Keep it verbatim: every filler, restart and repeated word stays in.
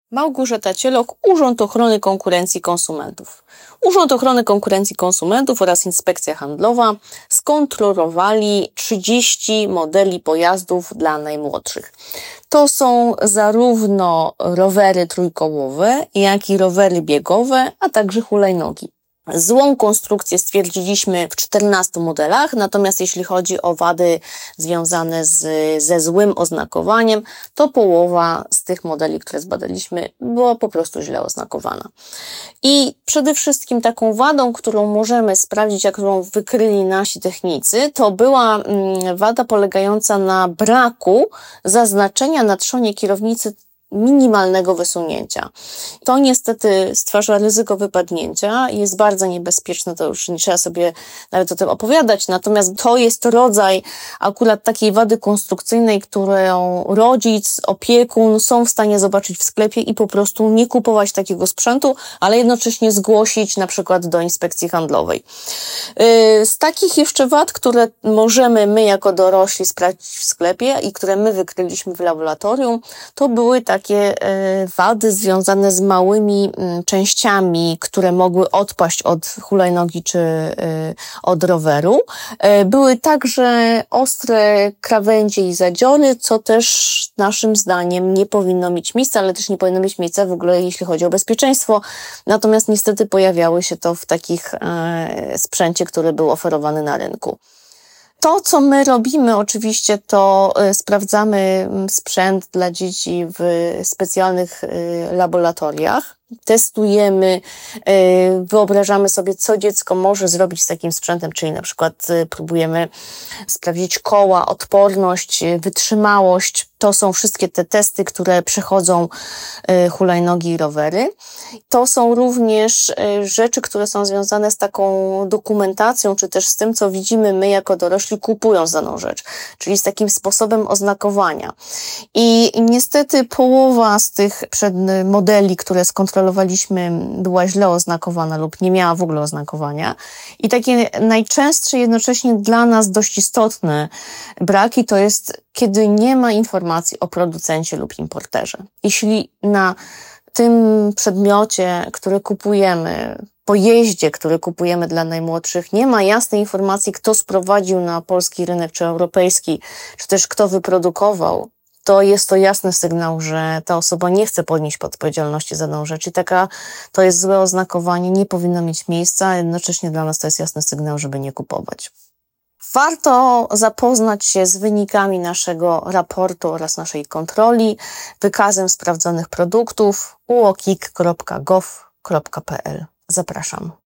Małgorzata Cielok, Urząd Ochrony Konkurencji i Konsumentów. Urząd Ochrony Konkurencji i Konsumentów oraz Inspekcja Handlowa skontrolowali trzydzieści modeli pojazdów dla najmłodszych. To są zarówno rowery trójkołowe, jak i rowery biegowe, a także hulajnogi. Złą konstrukcję stwierdziliśmy w czternastu modelach, natomiast jeśli chodzi o wady związane z, ze złym oznakowaniem, to połowa z tych modeli, które zbadaliśmy, była po prostu źle oznakowana. I przede wszystkim taką wadą, którą możemy sprawdzić, a którą wykryli nasi technicy, to była mm, wada polegająca na braku zaznaczenia na trzonie kierownicy minimalnego wysunięcia. To niestety stwarza ryzyko wypadnięcia i jest bardzo niebezpieczne, to już nie trzeba sobie nawet o tym opowiadać, natomiast to jest rodzaj akurat takiej wady konstrukcyjnej, którą rodzic, opiekun są w stanie zobaczyć w sklepie i po prostu nie kupować takiego sprzętu, ale jednocześnie zgłosić na przykład do inspekcji handlowej. Z takich jeszcze wad, które możemy my jako dorośli sprawdzić w sklepie i które my wykryliśmy w laboratorium, to były takie takie wady związane z małymi częściami, które mogły odpaść od hulajnogi czy od roweru. Były także ostre krawędzie i zadziory, co też naszym zdaniem nie powinno mieć miejsca, ale też nie powinno mieć miejsca w ogóle, jeśli chodzi o bezpieczeństwo. Natomiast niestety pojawiały się to w takich sprzęcie, który był oferowany na rynku. To, co my robimy oczywiście, to sprawdzamy sprzęt dla dzieci w specjalnych laboratoriach. Testujemy, wyobrażamy sobie, co dziecko może zrobić z takim sprzętem, czyli na przykład próbujemy sprawdzić koła, odporność, wytrzymałość. To są wszystkie te testy, które przechodzą hulajnogi i rowery. To są również rzeczy, które są związane z taką dokumentacją, czy też z tym, co widzimy my jako dorośli, kupując daną rzecz, czyli z takim sposobem oznakowania. I niestety połowa z tych modeli, które skontrolowaliśmy, była źle oznakowana lub nie miała w ogóle oznakowania. I takie najczęstsze, jednocześnie dla nas dość istotne braki to jest, kiedy nie ma informacji o producencie lub importerze. Jeśli na tym przedmiocie, który kupujemy, pojeździe, który kupujemy dla najmłodszych, nie ma jasnej informacji, kto sprowadził na polski rynek, czy europejski, czy też kto wyprodukował, to jest to jasny sygnał, że ta osoba nie chce ponieść odpowiedzialności za daną rzecz i taka, to jest złe oznakowanie, nie powinno mieć miejsca, a jednocześnie dla nas to jest jasny sygnał, żeby nie kupować. Warto zapoznać się z wynikami naszego raportu oraz naszej kontroli, wykazem sprawdzonych produktów u o k i k kropka gov kropka p l. Zapraszam.